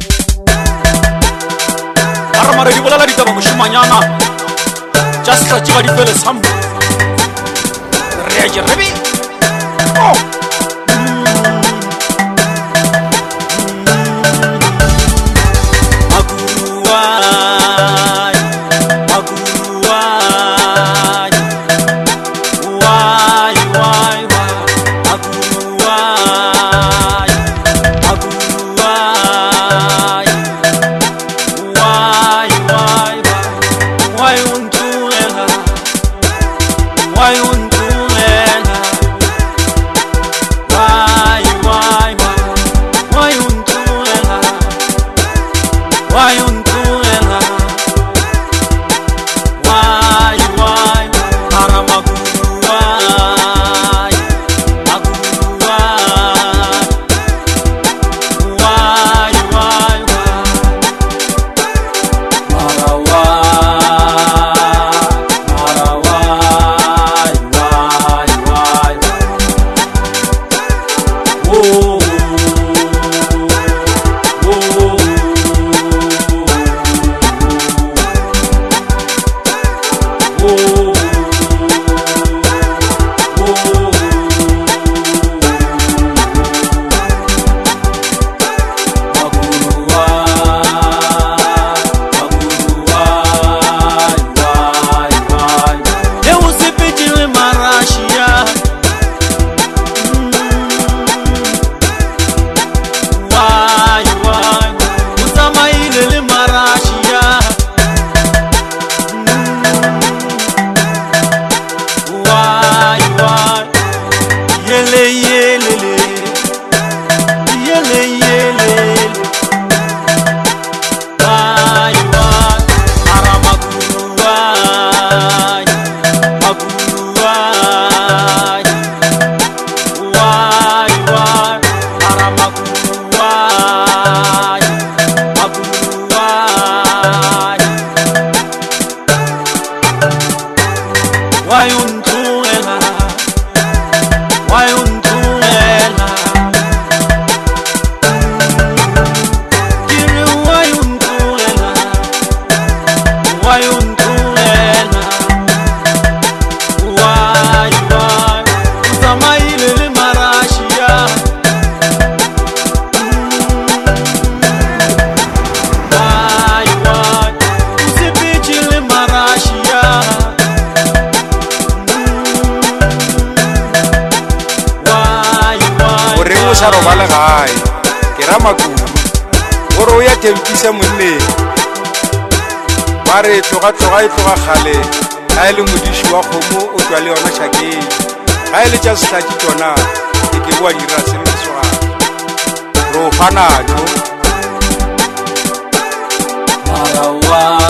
Aramare di bola la ditaba moshimanyana just sa tšiba di fele sambo re a jerebe oh robala gae ke ra makulu gore o ya tempisa monne ba re tloga e tloga gale ga e le modiši wa kgomo o tswa le yona šakeng ga e le tša sehlaki tsona e ke boa dira sebediswa re o fa najo